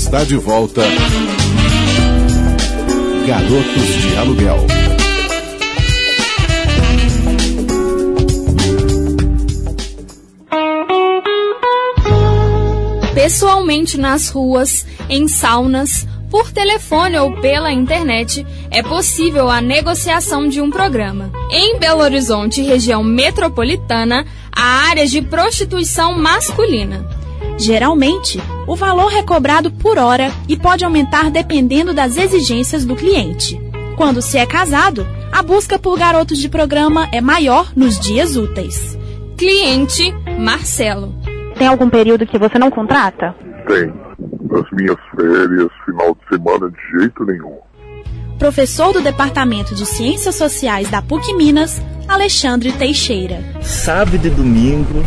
Está de volta Garotos de Aluguel. Pessoalmente nas ruas, em saunas, por telefone ou pela internet, é possível a negociação de um programa. Em Belo Horizonte, região metropolitana, há áreas de prostituição masculina. Geralmente, o valor é cobrado por hora e pode aumentar dependendo das exigências do cliente. Quando se é casado, a busca por garotos de programa é maior nos dias úteis. Cliente Marcelo. Tem algum período que você não contrata? Tem. Nas minhas férias, final de semana, de jeito nenhum. Professor do Departamento de Ciências Sociais da PUC Minas, Alexandre Teixeira. Sábado e domingo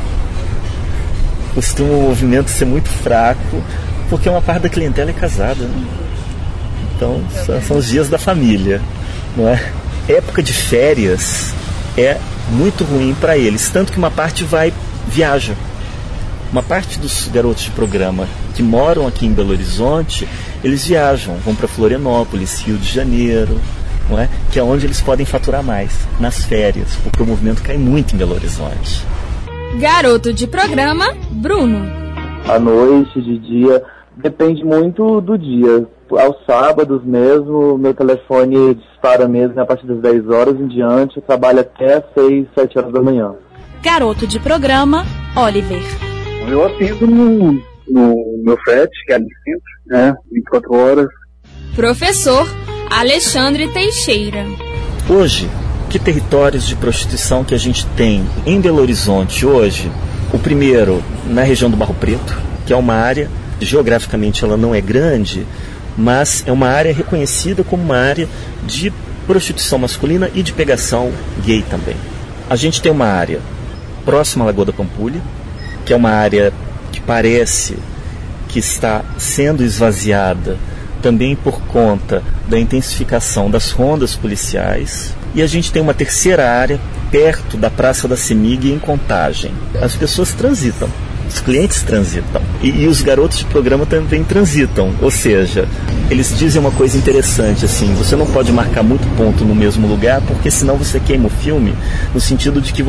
costuma o movimento ser muito fraco, porque uma parte da clientela é casada, né? Então, são os dias da família, não é? Época de férias é muito ruim para eles, tanto que uma parte viaja. Uma parte dos garotos de programa que moram aqui em Belo Horizonte, eles viajam, vão para Florianópolis, Rio de Janeiro, não é? Que é onde eles podem faturar mais, nas férias, porque o movimento cai muito em Belo Horizonte. Garoto de programa, Bruno. À noite, de dia, depende muito do dia. Aos sábados mesmo, meu telefone dispara mesmo a partir das 10 horas em diante, eu trabalho até 6, 7 horas da manhã. Garoto de programa, Oliver. Eu atendo no meu FET, que é ali dentro, 24 horas. Professor Alexandre Teixeira. Hoje, que territórios de prostituição que a gente tem em Belo Horizonte hoje? O primeiro, na região do Barro Preto, que é uma área, geograficamente ela não é grande, mas é uma área reconhecida como uma área de prostituição masculina e de pegação gay também. A gente tem uma área próxima à Lagoa da Pampulha, que é uma área que parece que está sendo esvaziada também por conta da intensificação das rondas policiais. E a gente tem uma terceira área perto da Praça da Semig, em Contagem. As pessoas transitam, os clientes transitam e os garotos de programa também transitam. Ou seja, eles dizem uma coisa interessante, assim, você não pode marcar muito ponto no mesmo lugar, porque senão você queima o filme, no sentido de que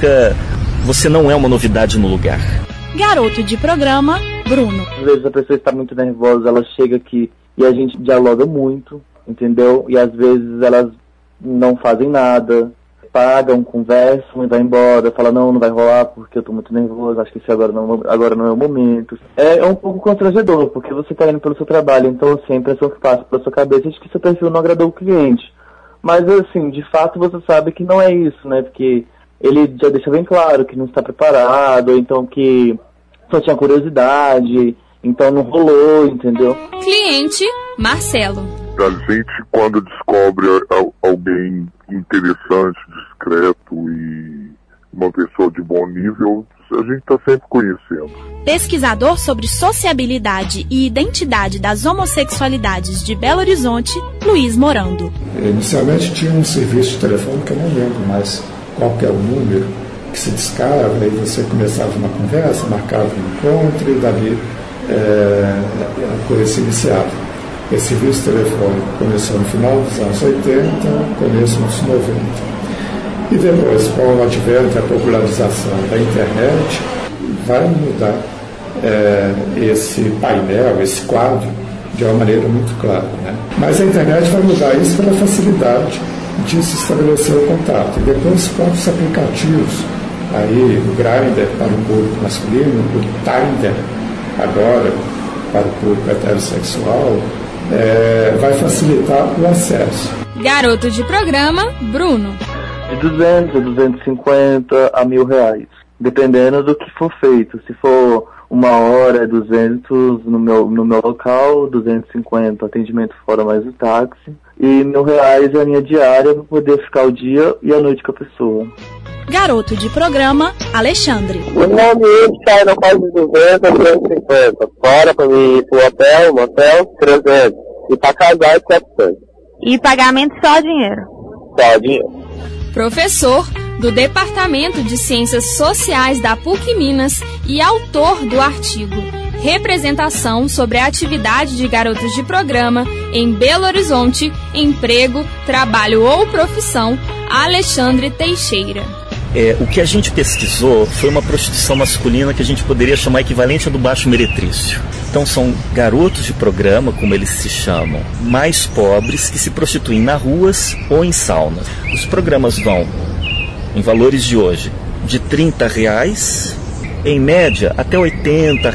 você não é uma novidade no lugar. Garoto de programa, Bruno. Às vezes a pessoa está muito nervosa, ela chega aqui e a gente dialoga muito, entendeu? E às vezes elas não fazem nada, pagam, conversam e vai embora, fala não vai rolar porque eu tô muito nervoso, acho que isso agora não é o momento. É um pouco constrangedor, porque você tá indo pelo seu trabalho, então assim, a impressão que passa pela sua cabeça é de que seu perfil não agradou o cliente. Mas assim, de fato você sabe que não é isso, né? Porque ele já deixa bem claro que não está preparado, ou então que só tinha curiosidade, então não rolou, entendeu? Cliente Marcelo. A gente, quando descobre alguém interessante, discreto e uma pessoa de bom nível, a gente está sempre conhecendo. Pesquisador sobre sociabilidade e identidade das homossexualidades de Belo Horizonte, Luiz Morando. Inicialmente tinha um serviço de telefone que eu não lembro mais qual que é o número, que se discava, aí você começava uma conversa, marcava um encontro e dali a coisa se iniciava. Esse serviço de telefone começou no final dos anos 80, começo dos anos 90. E depois, com o advento e a popularização da internet, vai mudar esse painel, esse quadro, de uma maneira muito clara, né? Mas a internet vai mudar isso pela facilidade de se estabelecer o contato. E depois os próprios aplicativos, aí o Grindr para o público masculino, o Tinder agora para o público heterossexual, vai facilitar o acesso. Garoto de programa, Bruno. De 200 a 250 a R$1.000, dependendo do que for feito. Se for uma hora é 200 no meu local, 250 atendimento fora mais o táxi, e R$1.000 é a minha diária para poder ficar o dia e a noite com a pessoa. Garoto de programa, Alexandre. O nome sai na fase de 200 a 250. Fora para mim ir pro motel, 300. E para casar é 400. E pagamento só dinheiro? Só dinheiro. Professor do Departamento de Ciências Sociais da PUC Minas e autor do artigo Representação sobre a atividade de garotos de programa em Belo Horizonte, emprego, trabalho ou profissão, Alexandre Teixeira. O que a gente pesquisou foi uma prostituição masculina que a gente poderia chamar equivalente a do baixo meretrício. Então são garotos de programa, como eles se chamam, mais pobres, que se prostituem nas ruas ou em saunas. Os programas vão, em valores de hoje, de R$30, em média, até R$80.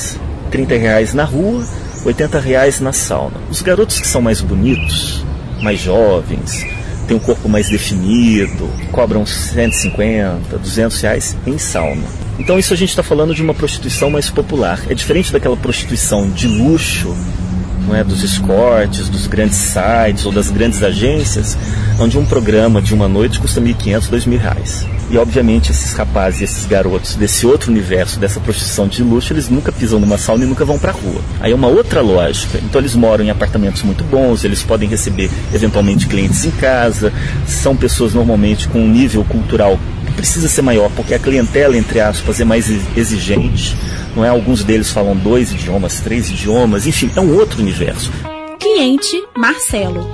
R$30 na rua, R$80 na sauna. Os garotos que são mais bonitos, mais jovens, têm um corpo mais definido, cobram R$150, R$200 em sauna. Então isso a gente está falando de uma prostituição mais popular. É diferente daquela prostituição de luxo, não é, dos escortes, dos grandes sites ou das grandes agências, onde um programa de uma noite custa R$1.500, R$2.000. E obviamente esses rapazes e esses garotos desse outro universo, dessa prostituição de luxo, eles nunca pisam numa sauna e nunca vão pra rua. Aí é uma outra lógica. Então eles moram em apartamentos muito bons, eles podem receber eventualmente clientes em casa, são pessoas normalmente com um nível cultural que precisa ser maior, porque a clientela, entre aspas, é mais exigente. Não é? Alguns deles falam 2 idiomas, 3 idiomas, enfim, é um outro universo. Cliente Marcelo.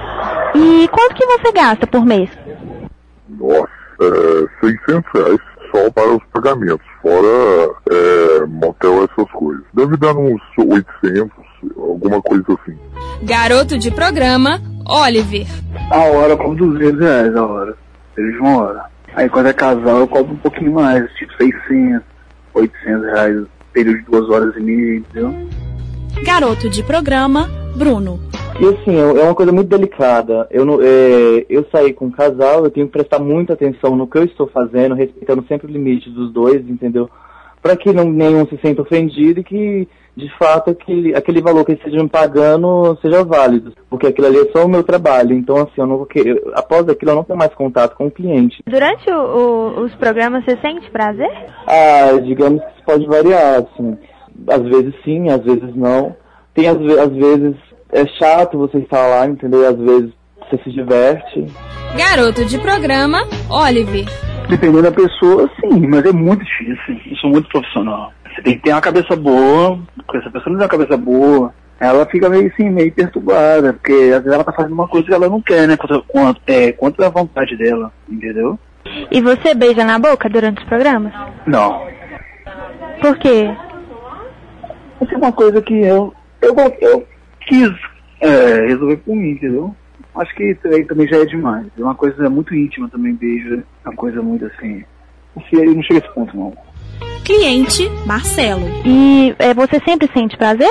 E quanto que você gasta por mês? Nossa, R$600 só para os pagamentos, fora motel, essas coisas. Deve dar uns 800, alguma coisa assim. Garoto de programa, Oliver. A hora eu cobro R$200 a hora, eles uma hora. Aí quando é casal eu cobro um pouquinho mais, tipo 600, R$800, período de 2 horas e meia, entendeu? Garoto de programa, Bruno. E assim, é uma coisa muito delicada. Eu saí com um casal, eu tenho que prestar muita atenção no que eu estou fazendo, respeitando sempre o limite dos dois, entendeu? Para que nenhum se sinta ofendido e que, de fato, aquele valor que eles estejam me pagando seja válido. Porque aquilo ali é só o meu trabalho. Então, assim, após aquilo eu não tenho mais contato com o cliente. Durante os programas você sente prazer? Digamos que isso pode variar, assim. Às vezes sim, às vezes não. Tem às vezes é chato você estar lá, entendeu? Às vezes você se diverte. Garoto de programa, Oliver. Dependendo da pessoa, sim, mas é muito difícil. Eu sou muito profissional. Você tem que ter uma cabeça boa, porque se a pessoa não tem uma cabeça boa, ela fica meio perturbada, porque às vezes ela tá fazendo uma coisa que ela não quer, né? Contra a vontade dela, entendeu? E você beija na boca durante os programas? Não. Por quê? Isso é uma coisa que eu quis resolver por mim, entendeu? Acho que isso aí também já é demais. É uma coisa muito íntima também, beijo. É uma coisa muito assim... Eu não chega a esse ponto, não. Cliente Marcelo. E você sempre sente prazer?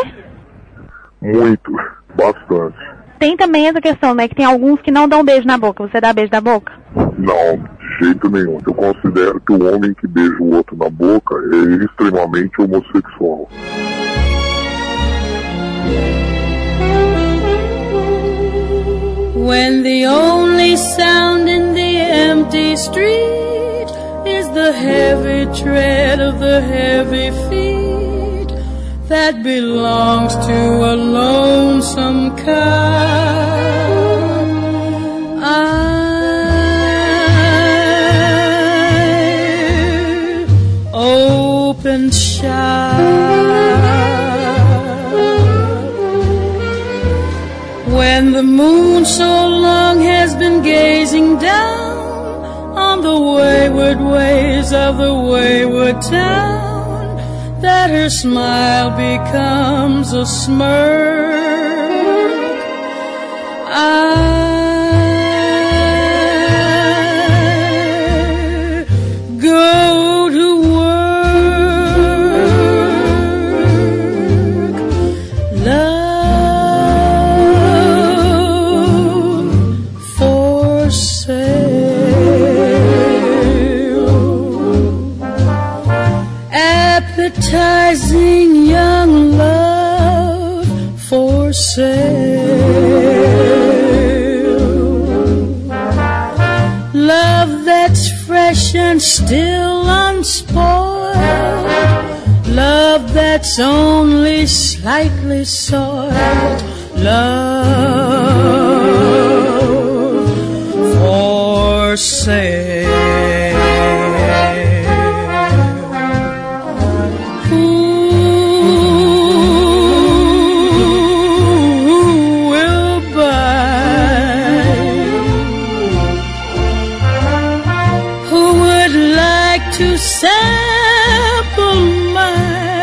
Muito, bastante. Tem também essa questão, né? Que tem alguns que não dão beijo na boca. Você dá beijo na boca? Não, de jeito nenhum. Eu considero que o homem que beija o outro na boca é extremamente homossexual. When the only sound in the empty street is the heavy tread of the heavy feet that belongs to a lonesome cow, I open shop. When the moon so long has been gazing down on the wayward ways of the wayward town, that her smile becomes a smirk, I go to work, love for sale, appetizing young love for sale, love that's fresh and still unspoiled, love that's only slightly soiled, love for sale.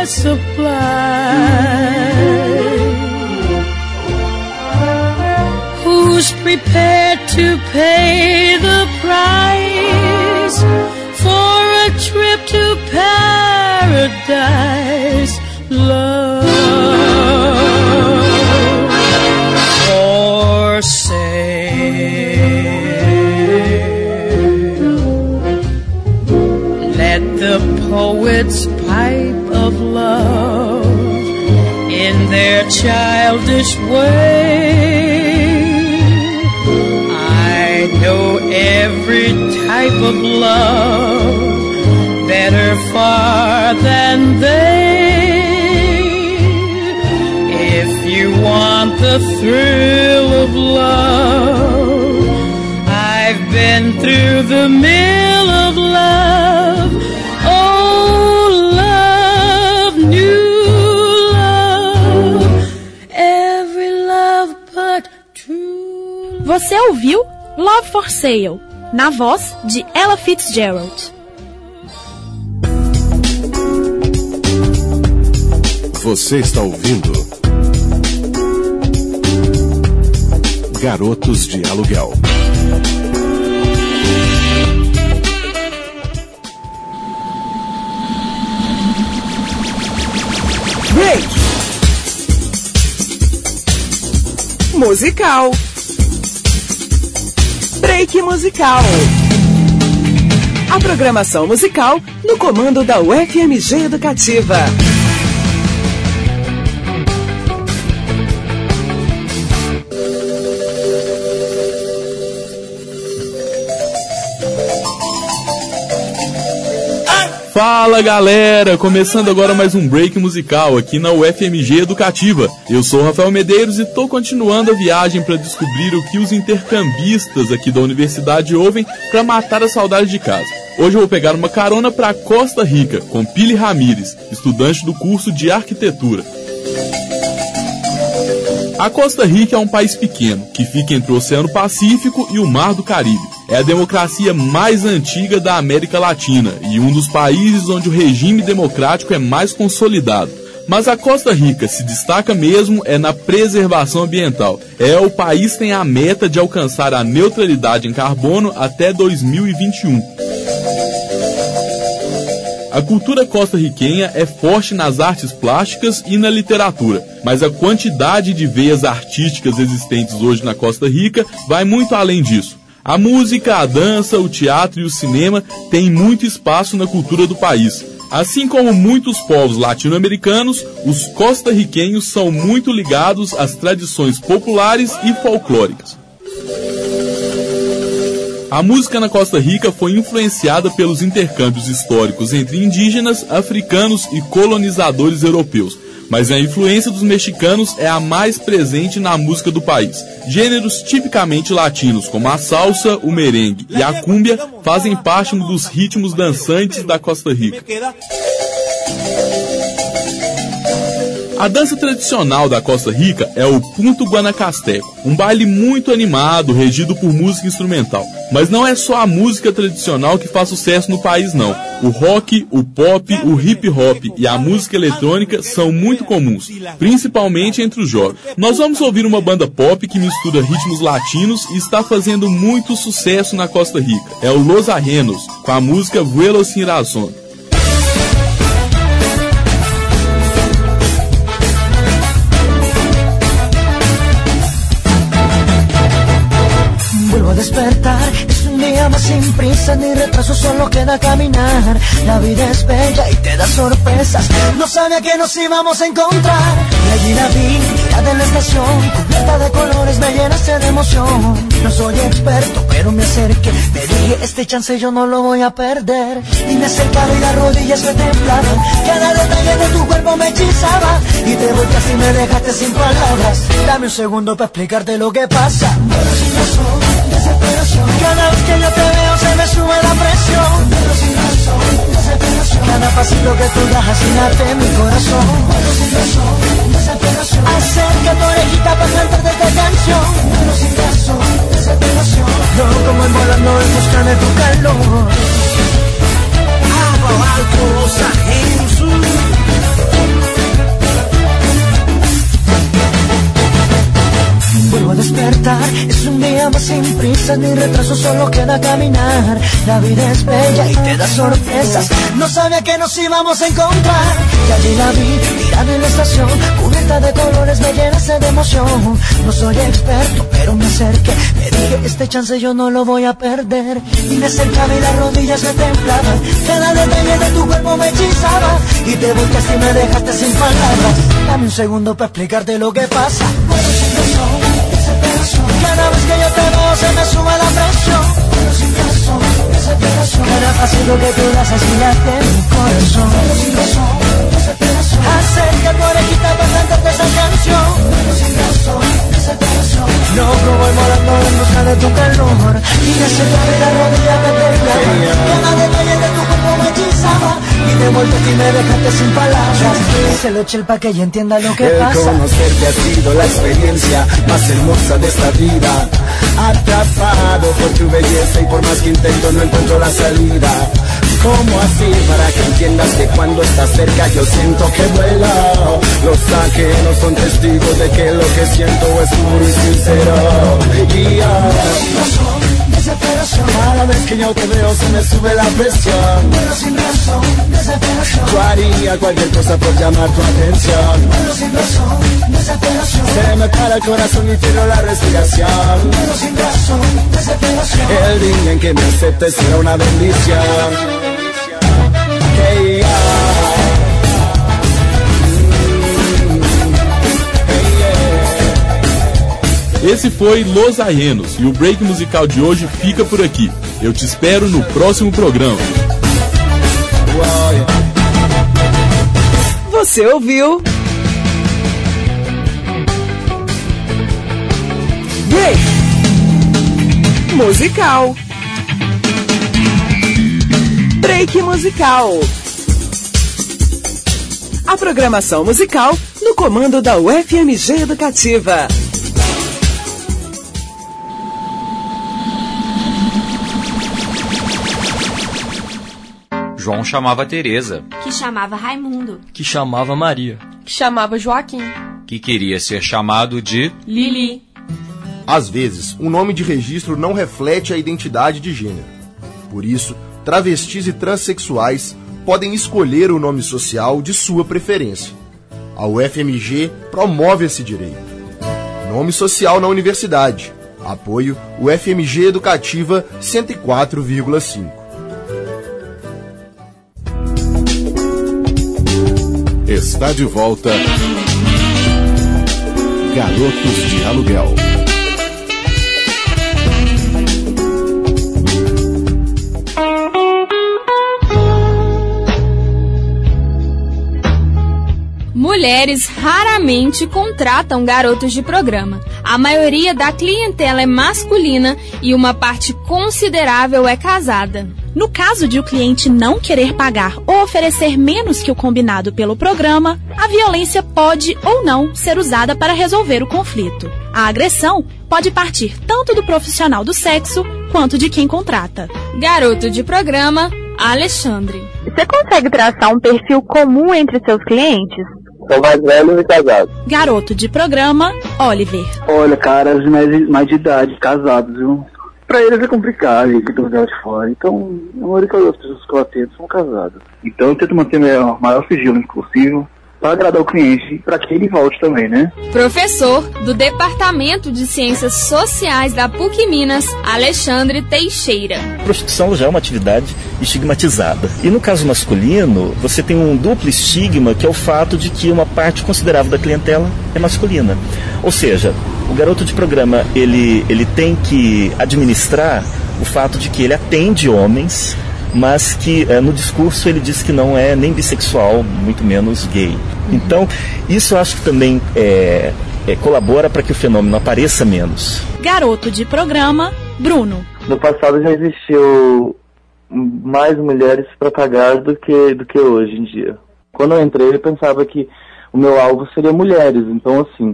supply. Who's prepared to pay the price for a trip to paradise? Love or sail? Let the poets pipe of love in their childish way. I know every type of love better far than they. If you want the thrill of love, I've been through the mill of love. Oh, love, new love, every love but true. Você ouviu Love for Sale, na voz de Ella Fitzgerald. Você está ouvindo Garotos de Aluguel. Break musical. Break musical. A programação musical no comando da UFMG Educativa. Fala galera, começando agora mais um break musical aqui na UFMG Educativa. Eu sou o Rafael Medeiros e tô continuando a viagem para descobrir o que os intercambistas aqui da universidade ouvem para matar a saudade de casa. Hoje eu vou pegar uma carona para Costa Rica com Pili Ramírez, estudante do curso de arquitetura. A Costa Rica é um país pequeno, que fica entre o Oceano Pacífico e o Mar do Caribe. É a democracia mais antiga da América Latina e um dos países onde o regime democrático é mais consolidado. Mas a Costa Rica se destaca mesmo na preservação ambiental. O país tem a meta de alcançar a neutralidade em carbono até 2021. A cultura costarriquenha é forte nas artes plásticas e na literatura, mas a quantidade de veias artísticas existentes hoje na Costa Rica vai muito além disso. A música, a dança, o teatro e o cinema têm muito espaço na cultura do país. Assim como muitos povos latino-americanos, os costarriquenhos são muito ligados às tradições populares e folclóricas. A música na Costa Rica foi influenciada pelos intercâmbios históricos entre indígenas, africanos e colonizadores europeus, mas a influência dos mexicanos é a mais presente na música do país. Gêneros tipicamente latinos, como a salsa, o merengue e a cúmbia, fazem parte dos ritmos dançantes da Costa Rica. A dança tradicional da Costa Rica é o Punto Guanacasteco, um baile muito animado, regido por música instrumental. Mas não é só a música tradicional que faz sucesso no país, não. O rock, o pop, o hip hop e a música eletrônica são muito comuns, principalmente entre os jovens. Nós vamos ouvir uma banda pop que mistura ritmos latinos e está fazendo muito sucesso na Costa Rica. É o Los Ajenos, com a música Vuelo Sin Razón. Despertar, es un día más sin prisa ni retraso, solo queda caminar. La vida es bella y te da sorpresas, no sabía que nos íbamos a encontrar. Y allí la vi, tirada en la estación, cubierta de colores, me llenaste de emoción. No soy experto, pero me acerqué, me dije, este chance yo no lo voy a perder. Y me acercaba y las rodillas me temblaban, cada detalle de tu cuerpo me hechizaba. Y te voy casi me dejaste sin palabras, dame un segundo para explicarte lo que pasa. Pero sin razón, desesperación, cada vez que yo te veo se me sube la presión. Pero sin razón, desesperación, cada pasito que tú das asesinaste en mi corazón. Pero sin razón, desesperación, acerca tu orejita para cantarte esta canción. Pero sin razón, desesperación, yo como en volando en busca de tu calor. Água alto, Los Ajenos. prisa ni retraso, solo queda caminar. La vida es bella y te da sorpresas. No sabía que nos íbamos a encontrar. Y allí la vi, tirada en la estación, cubierta de colores, me llenaste de emoción. No soy experto, pero me acerqué. Me dije, este chance yo no lo voy a perder. Y me acercaba y las rodillas me temblaban. Cada detalle de tu cuerpo me hechizaba. Y te volteaste y me dejaste sin palabras. Dame un segundo para explicarte lo que pasa. Muero sin razón, desesperación. Cada vez que yo te veo se me sube la presión. Muero sin razón, desesperación. Era fácil lo que tú das así late mi corazón. Muero sin razón, desesperación. Acerca tu orejita para cantarte esa canción. Muero sin razón, desesperación. Logro voy volando en busca de tu calor. Y me acercaba y la rodilla me temblaba. Cada detalle de tu cuerpo me hechizaba. Y de vuelta y me dejaste sin palabras. Se lo eché el pa' que ella entienda lo que pasa. Conocerte ha sido la experiencia más hermosa de esta vida. Atrapado por tu belleza y por más que intento no encuentro la salida. ¿Cómo así? Para que entiendas que cuando estás cerca yo siento que vuela. Los ajenos son testigos de que lo que siento es puro y sincero. Cada vez que yo te veo se me sube la presión. Pero sin razón, desesperación. Yo haría cualquier cosa por llamar tu atención. Pero sin razón, desesperación. Se me para el corazón y pierdo la respiración. Pero sin razón, desesperación. El día en que me aceptes será una bendición. Hey, Esse foi Los Ajenos e o break musical de hoje fica por aqui. Eu te espero no próximo programa. Você ouviu? Break musical. Break musical. A programação musical no comando da UFMG Educativa. João chamava Teresa, que chamava Raimundo, que chamava Maria, que chamava Joaquim, que queria ser chamado de Lili. Às vezes, o nome de registro não reflete a identidade de gênero. Por isso, travestis e transexuais podem escolher o nome social de sua preferência. A UFMG promove esse direito. Nome social na universidade. Apoio UFMG Educativa 104,5. Está de volta Garotos de Aluguel. Mulheres raramente contratam garotos de programa. A maioria da clientela é masculina e uma parte considerável é casada. No caso de o cliente não querer pagar ou oferecer menos que o combinado pelo programa, a violência pode ou não ser usada para resolver o conflito. A agressão pode partir tanto do profissional do sexo quanto de quem contrata. Garoto de programa, Alexandre. Você consegue traçar um perfil comum entre seus clientes? São mais velhos e casados. Garoto de programa, Oliver. Olha, caras mais de idade, casados, viu? Pra eles é complicado, eles ficam de fora. Então, a maioria das pessoas que eu atendo são casadas. Então, eu tento manter o maior sigilo possível para agradar o cliente e para que ele volte também, né? Professor do Departamento de Ciências Sociais da PUC Minas, Alexandre Teixeira. A prostituição já é uma atividade estigmatizada. E no caso masculino, você tem um duplo estigma, que é o fato de que uma parte considerável da clientela é masculina. Ou seja, o garoto de programa, ele tem que administrar o fato de que ele atende homens, mas que no discurso ele diz que não é nem bissexual, muito menos gay. Então, isso eu acho que também colabora para que o fenômeno apareça menos. Garoto de programa, Bruno. No passado já existiu mais mulheres para pagar do que hoje em dia. Quando eu entrei, eu pensava que o meu alvo seria mulheres. Então, assim,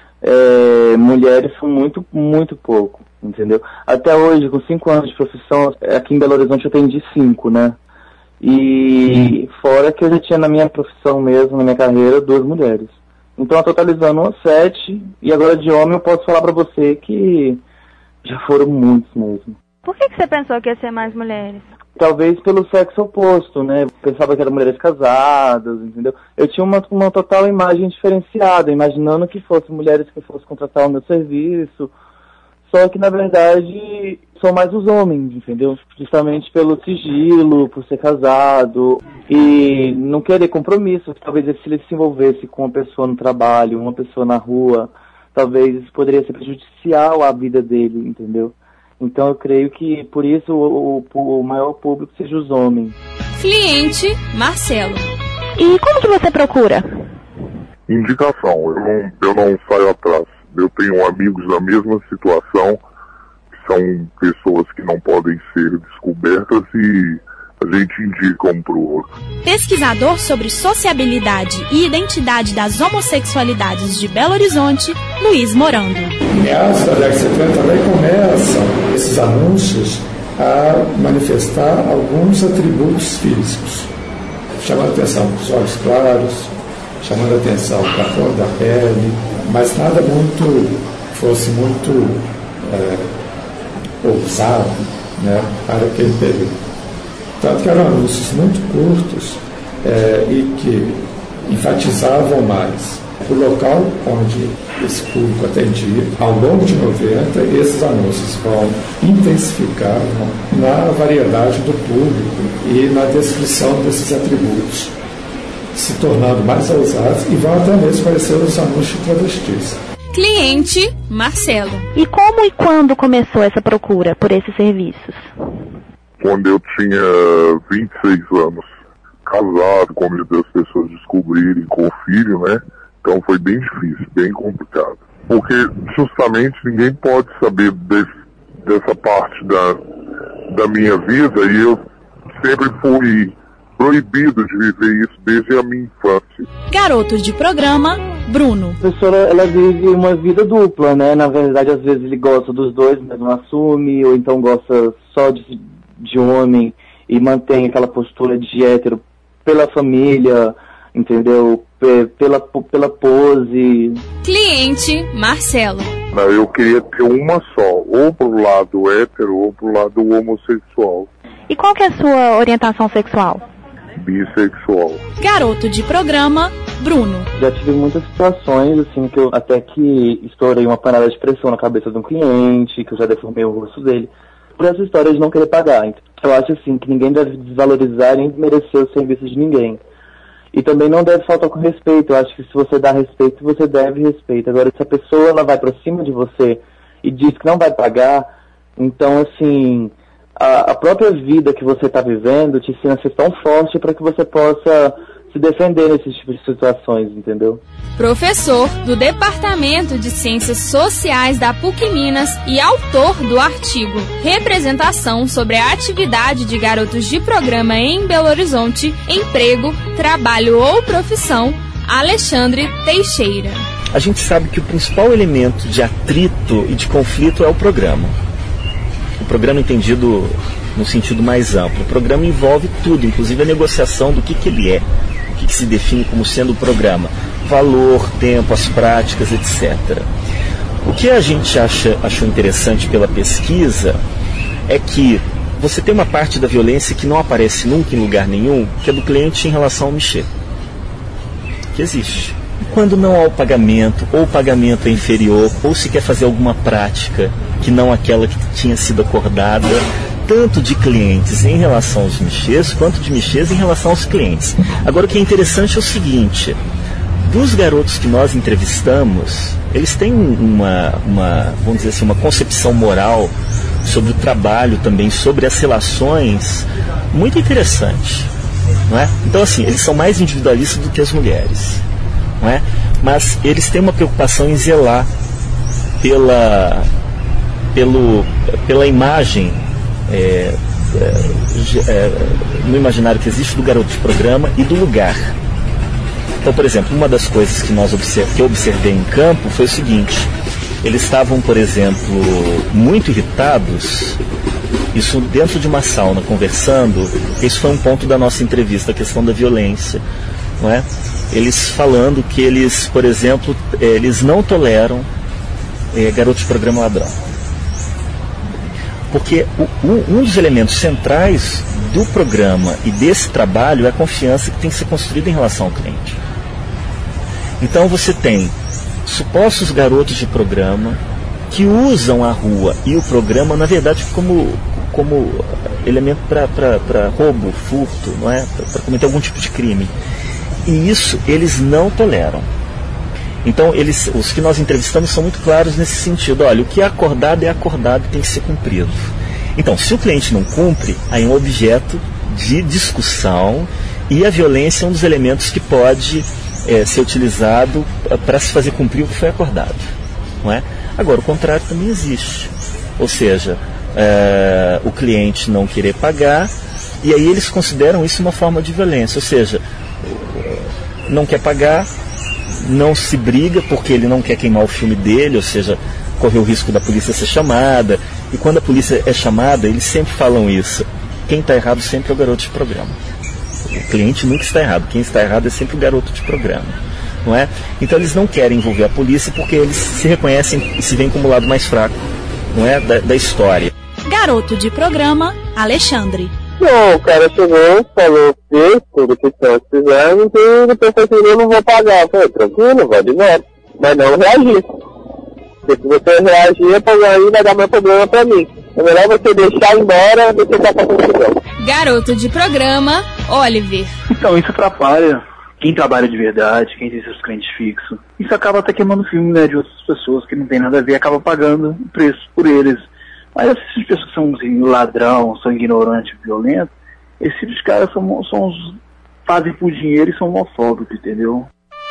mulheres são muito, muito pouco. Entendeu? Até hoje, com 5 anos de profissão, aqui em Belo Horizonte eu atendi 5, né? E fora que eu já tinha na minha profissão mesmo, na minha carreira, 2 mulheres. Então, totalizando 7, e agora de homem eu posso falar pra você que Já foram muitos mesmo. Por que você pensou que ia ser mais mulheres? Talvez pelo sexo oposto, né? Pensava que eram mulheres casadas, entendeu? Eu tinha uma total imagem diferenciada, imaginando que fossem mulheres que fossem contratar o meu serviço. Só que, na verdade, são mais os homens, entendeu? Justamente pelo sigilo, por ser casado e não querer compromisso. Talvez se ele se envolvesse com uma pessoa no trabalho, uma pessoa na rua, talvez isso poderia ser prejudicial à vida dele, entendeu? Então eu creio que por isso o maior público seja os homens. Cliente Marcelo. E como que você procura? Indicação, eu não saio atrás. Eu tenho amigos na mesma situação, que são pessoas que não podem ser descobertas e a gente indica um pro outro. Pesquisador sobre sociabilidade e identidade das homossexualidades de Belo Horizonte, Luiz Morando. Em meados da década de 70 também começam esses anúncios a manifestar alguns atributos físicos, chamando atenção para os olhos claros, chamando atenção para a cor da pele, mas nada fosse muito ousado, né, para aquele período. Tanto que eram anúncios muito curtos e que enfatizavam mais o local onde esse público atendia. Ao longo de 90, esses anúncios vão intensificar na variedade do público e na descrição desses atributos, se tornando mais ousados e vão até mesmo parecer os anúncios de travestis. Cliente Marcelo. E como e quando começou essa procura por esses serviços? Quando eu tinha 26 anos, casado, com medo das pessoas descobrirem, com filho, né? Então foi bem difícil, bem complicado. Porque justamente ninguém pode saber dessa parte da minha vida e eu sempre fui proibido de viver isso desde a minha infância. Garoto de programa, Bruno. A professora, ela vive uma vida dupla, né? Na verdade, às vezes ele gosta dos dois, mas não assume, ou então gosta só de homem e mantém aquela postura de hétero pela família, entendeu? Pela pose. Cliente Marcelo. Eu queria ter uma só, ou pro lado hétero ou pro lado homossexual. E qual que é a sua orientação sexual? Bissexual. Garoto de programa, Bruno. Já tive muitas situações, assim, que eu até que estourei uma panela de pressão na cabeça de um cliente, que eu já deformei o rosto dele, por essa história de não querer pagar. Então, eu acho, assim, que ninguém deve desvalorizar nem desmerecer os serviços de ninguém. E também não deve faltar com respeito. Eu acho que se você dá respeito, você deve respeito. Agora, se a pessoa ela vai pra cima de você e diz que não vai pagar, então, assim, a própria vida que você está vivendo te ensina a ser tão forte para que você possa se defender nesses tipos de situações, entendeu? Professor do Departamento de Ciências Sociais da PUC Minas e autor do artigo Representação sobre a atividade de garotos de programa em Belo Horizonte, emprego, trabalho ou profissão, Alexandre Teixeira. A gente sabe que o principal elemento de atrito e de conflito é o programa. O programa entendido no sentido mais amplo. O programa envolve tudo, inclusive a negociação do que ele é, o que se define como sendo o programa. Valor, tempo, as práticas, etc. O que a gente achou interessante pela pesquisa é que você tem uma parte da violência que não aparece nunca em lugar nenhum, que é do cliente em relação ao mexer. Que existe. Quando não há o pagamento, ou o pagamento é inferior, ou se quer fazer alguma prática que não aquela que tinha sido acordada, tanto de clientes em relação aos mexês, quanto de mexês em relação aos clientes. Agora, o que é interessante é o seguinte: dos garotos que nós entrevistamos, eles têm vamos dizer assim, uma concepção moral sobre o trabalho também, sobre as relações, muito interessante, não é? Então, assim, eles são mais individualistas do que as mulheres, não é? Mas eles têm uma preocupação em zelar pela imagem no imaginário que existe do garoto de programa e do lugar. Então, por exemplo, uma das coisas que eu observei em campo foi o seguinte: eles estavam, por exemplo, muito irritados, isso dentro de uma sauna, conversando. Isso foi um ponto da nossa entrevista, a questão da violência, não é? Eles falando que eles, por exemplo, eles não toleram garoto de programa ladrão. Porque um dos elementos centrais do programa e desse trabalho é a confiança que tem que ser construída em relação ao cliente. Então você tem supostos garotos de programa que usam a rua e o programa, na verdade, como elemento para roubo, furto, não é? Para cometer algum tipo de crime. E isso eles não toleram. Então, os que nós entrevistamos são muito claros nesse sentido. Olha, o que é acordado e tem que ser cumprido. Então, se o cliente não cumpre, aí é um objeto de discussão e a violência é um dos elementos que pode ser utilizado para se fazer cumprir o que foi acordado. Não é? Agora, o contrário também existe. Ou seja, o cliente não querer pagar, e aí eles consideram isso uma forma de violência. Ou seja, não quer pagar, não se briga porque ele não quer queimar o filme dele, ou seja, correr o risco da polícia ser chamada. E quando a polícia é chamada, eles sempre falam isso: quem está errado sempre é o garoto de programa. O cliente nunca está errado, quem está errado é sempre o garoto de programa, não é? Então eles não querem envolver a polícia porque eles se reconhecem e se veem como o lado mais fraco, não é, da história. Garoto de programa, Alexandre. Não, o cara chegou, falou que tudo que nós fizemos e depois falou assim: eu não vou pagar. Eu falei: tranquilo, vai de volta. Mas não reagir. Porque se você reagir, aí vai dar mais problema pra mim. É melhor você deixar embora do que estar com a confusão. Garoto de programa, Oliver. Então, isso atrapalha quem trabalha de verdade, quem tem seus clientes fixos. Isso acaba até queimando o filme, né, de outras pessoas que não tem nada a ver, acaba pagando o preço por eles. Mas essas pessoas que são assim, ladrão, são ignorantes, violentos, esses caras fazem por dinheiro e são homofóbicos, entendeu?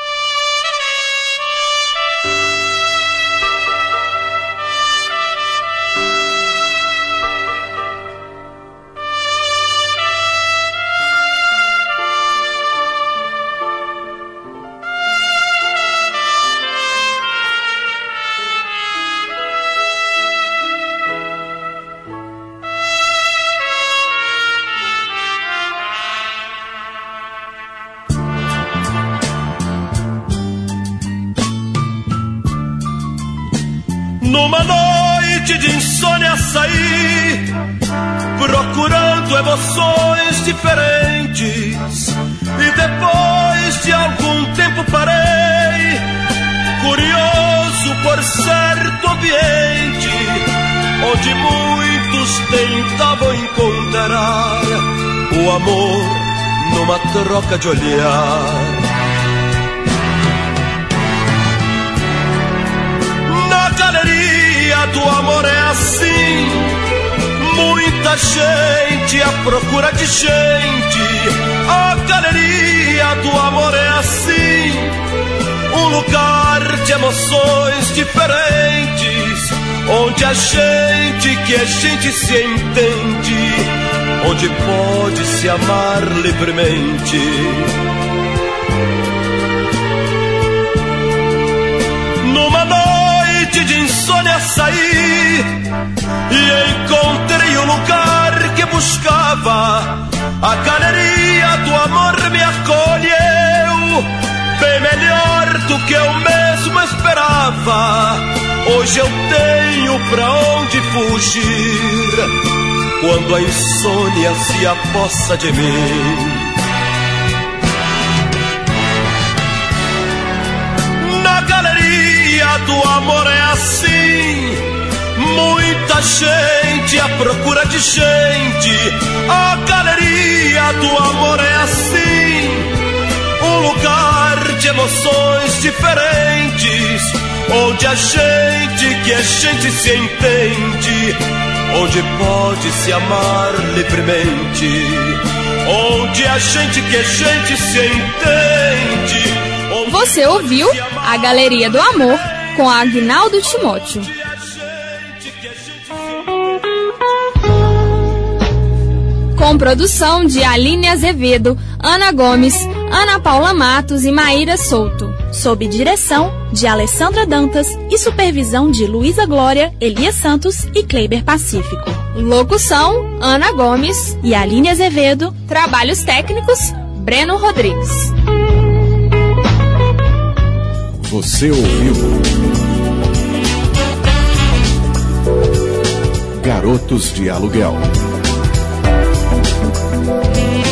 Numa noite de insônia saí, procurando emoções diferentes, e depois de algum tempo parei, curioso por certo ambiente, onde muitos tentavam encontrar o amor numa troca de olhar. Galeria do amor é assim, muita gente à procura de gente. A galeria do amor é assim, um lugar de emoções diferentes, onde a gente que a gente se entende, onde pode se amar livremente. Numa noite de insônia saí e encontrei o lugar que buscava. A galeria do amor me acolheu, bem melhor do que eu mesmo esperava. Hoje eu tenho pra onde fugir, quando a insônia se apossa de mim. Na galeria do amor é assim, muita gente à procura de gente. A galeria do amor é assim, um lugar de emoções diferentes, onde a gente que a gente se entende, onde pode se amar livremente, onde a gente que a gente se entende. Você ouviu A Galeria do Amor com Agnaldo Timóteo. Com produção de Aline Azevedo, Ana Gomes, Ana Paula Matos e Maíra Souto. Sob direção de Alessandra Dantas e supervisão de Luísa Glória, Elias Santos e Kleiber Pacífico. Locução, Ana Gomes e Aline Azevedo. Trabalhos técnicos, Breno Rodrigues. Você ouviu Garotos de Aluguel.